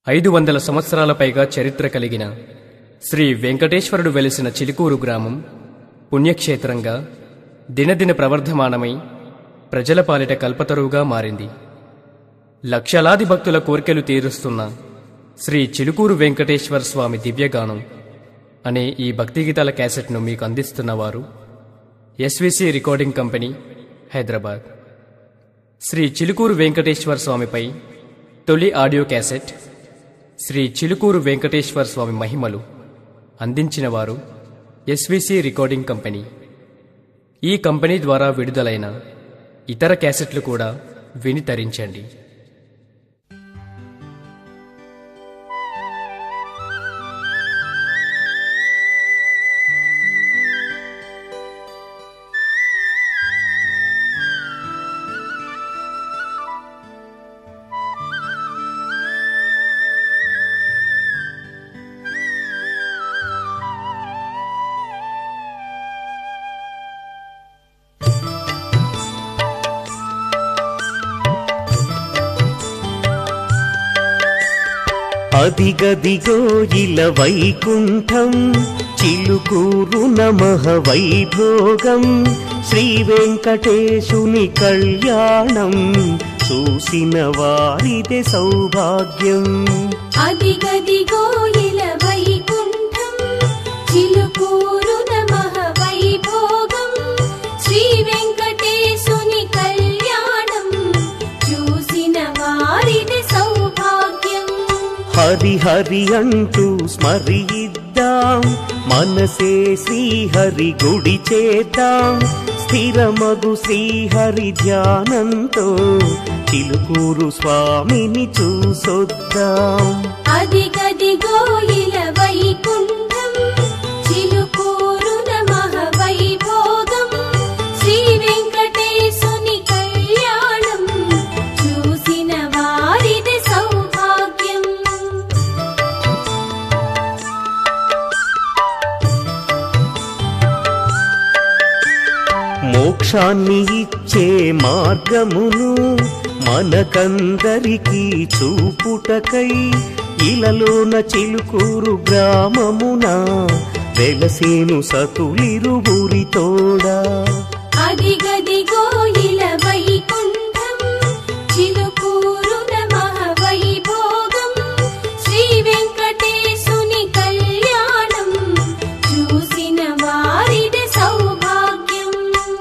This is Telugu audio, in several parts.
500 సంవత్సరాల పైగా చరిత్ర కలిగిన శ్రీ వెంకటేశ్వరుడు వెలిసిన చిలుకూరు గ్రామం పుణ్యక్షేత్రంగా దినదిన ప్రవర్ధమానమై ప్రజల పాలిట కల్పతరువుగా మారింది. లక్షలాది భక్తుల కోర్కెలు తీరుస్తున్న శ్రీ చిలుకూరు వెంకటేశ్వర స్వామి దివ్యగానం అనే ఈ భక్తిగీతాల క్యాసెట్ను మీకు అందిస్తున్నవారు SVC recording company, Hyderabad. Shri Chilukuru Venkateshwara స్వామిపై తొలి ఆడియో క్యాసెట్ శ్రీ చిలుకూరు వెంకటేశ్వర స్వామి మహిమలు అందించిన వారు ఎస్విసి రికార్డింగ్ కంపెనీ. ఈ కంపెనీ ద్వారా విడుదలైన ఇతర క్యాసెట్లు కూడా విని తరించండి. అదిగదిగో ఇల వైకుంఠం చిలుకూరు నమః వైభోగం, శ్రీ వెంకటేశుని కళ్యాణం చూసిన వారిదే సౌభాగ్యం. అదిగదిగో ఇల వైకుంఠం చిలుకూరు నమః వైభోగం, శ్రీ వెంకటేశుని కళ్యాణం చూసిన వారిదే సౌభాగ్యం. హరి హరి అంటూ స్మరిద్దాం, మనసే శ్రీహరి గుడి చేద్దాం, స్థిరమగు శ్రీహరి ధ్యానంతో చిలుకూరు స్వామిని చూసొద్దాం. అదిగదిగో ఇల వైకుంఠం చిలుకూరు నమః వైభోగం, శ్రీ వెంకటేశుని కళ్యాణం చూసిన వారిదే సౌభాగ్యం. మోక్షాన్ని ఇచ్చే మార్గమును మనకందరికీ చూపుటకై ఇలలోన చిలుకూరు గ్రామమున వెలసేను సతులిరువురి తోడా. అదిగదిగో ఇల వైకుంఠం చిలుకూరు నమః వైభోగం, శ్రీ వెంకటేశుని కళ్యాణం చూసిన వారిదే సౌభాగ్యం.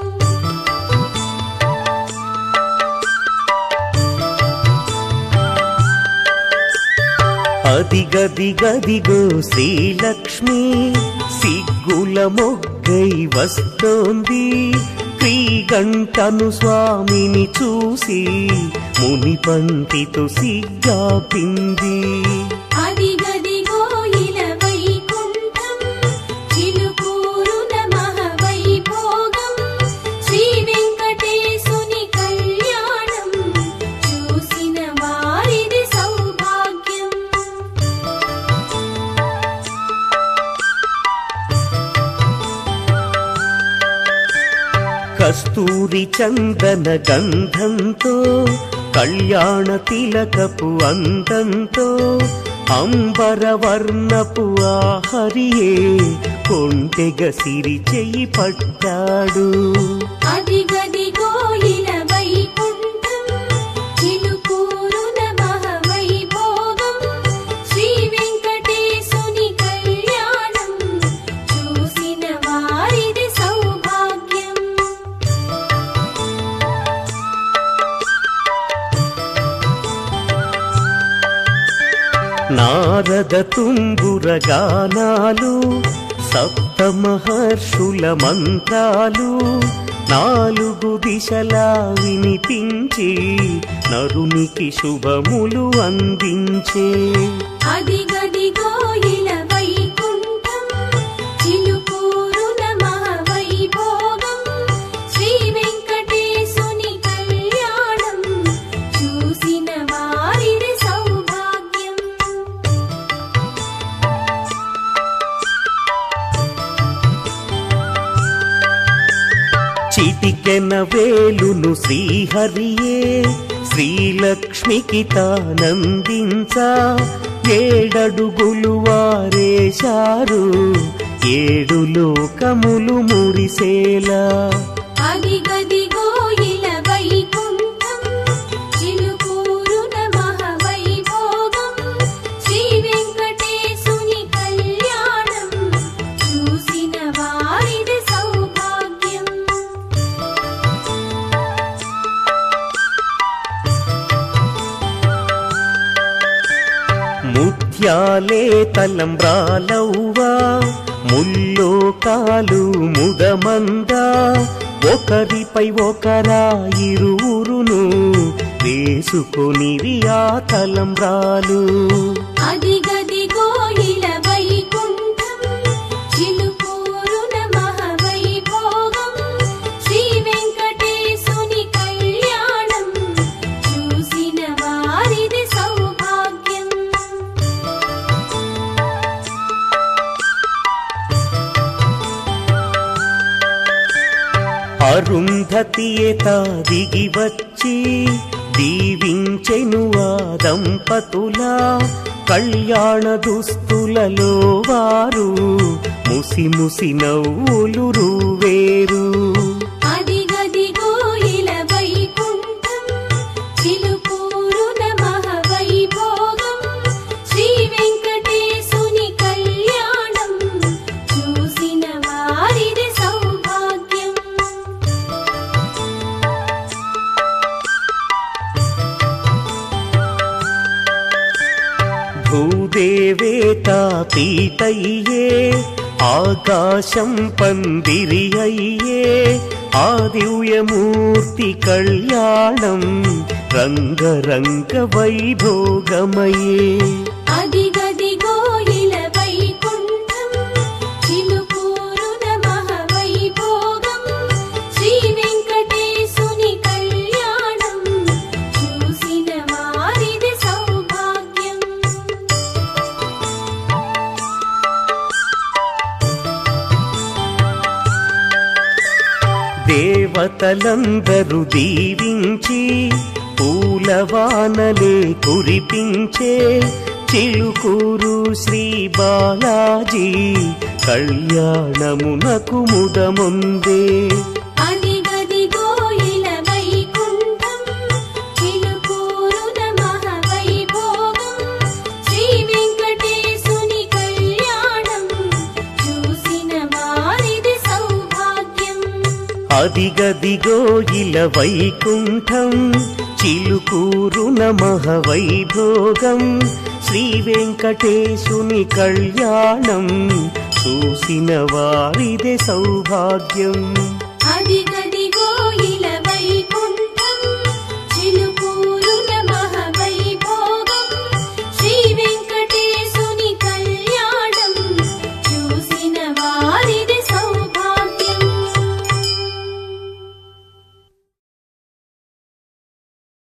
అదిగదిగదిగో శ్రీలక్ష్మి సిగ్గుల మొగ్గై వస్తోంది, శ్రీగంటను స్వామిని చూసి ముని పంటితో సిగ్గాపింది. అదిగదిగో ఇల వైకుంఠం చిలుకూరు నమః వైభోగం, శ్రీ వెంకటేశుని కళ్యాణం చూసిన వారిది సౌభాగ్యం. కస్తూరి చందన గంధంతో కళ్యాణ తిలకపు అందంతో అంబరవర్ణపు ఆహరియే కొంటెగ సిరి చెయ్యి పట్టాడు. అదిగదిగో ఇల వైకుంఠం చిలుకూరు నమః వైభోగం, శ్రీ వెంకటేశుని కళ్యాణం చూసిన వారిది సౌభాగ్యం. నారద తుంబుర గానాలు, సప్త మహర్షుల మంత్రాలు 4 దిశలా వినిపించి నరునికి శుభములు అందించే. అదిగదిగో ఇల వైకుంఠం చిలుకూరు నమః వైభోగం, శ్రీ వెంకటేశుని కళ్యాణం చూసిన వారిది సౌభాగ్యం. చిటికెన వేలును శ్రీహరియే శ్రీలక్ష్మికి తానందించా ఏడడుగులు వారేశారు ఏడు లోకములు మురిసేలా అదిగదిగో ఇల వైకుంఠం చిలుకూరున మహావైభోగం శ్రీ వెంకటేశుని కళ్యాణం చూసిన వారిది సౌభాగ్యం. ముత్యాలే తలంబ్రాలవ్వా ముల్లోకాలు ముదమందా ఒకరిపై ఒకరా ఇరువురును వేసుకొనివి ఆ తలంబ్రాలు. అదిగదిగో ఇల వైకుంఠం చిలుకూరున మహావైభోగం శ్రీ వెంకటేశుని కళ్యాణం చూసిన వారిది సౌభాగ్యం. అరుంధతియత దిగి వచ్చి దీవించెను ఆ దంపతుల కళ్యాణ దుస్తులలో వారు ముసి ముసి నవ్వులు రూవేరు. అదిగదిగో ఇల వైకుంఠం చిలుకూరున మహావైభోగం శ్రీ వెంకటేశుని కళ్యాణం చూసిన వారిది సౌభాగ్యం. భూదేవేత పీటయ్యే ఆకాశం పందిరి అయ్యే ఆ దివ్యమూర్తి కళ్యాణం రంగరంగ వైభోగమయ్యే. అదిగదిగో ఇల వైకుంఠం చిలుకూరున మహావైభోగం శ్రీ వెంకటేశుని కళ్యాణం చూసిన వారిది సౌభాగ్యం. దేవతలందరూ దీవించి పూలవానలే కురిపించే చిలుకూరు శ్రీ బాలాజీ కళ్యాణమునకు ముదముందే. అదిగదిగో ఇల వైకుంఠం చిలుకూరున మహావైభోగం శ్రీ వెంకటేశుని కళ్యాణం చూసిన వారిది సౌభాగ్యం. అదిగదిగో ఇల వైకుంఠం చిలుకూరున మహావైభోగం శ్రీ వెంకటేశుని కళ్యాణం చూసిన వారిదే సౌభాగ్యం.